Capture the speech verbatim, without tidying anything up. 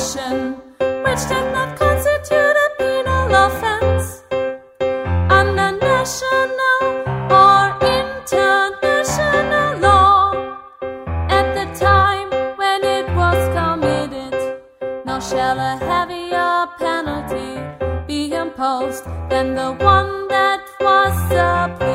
possession, which did not constitute a penal offense under national or international law at the time when it was committed. Nor shall a heavier penalty be imposed than the one that was supposed.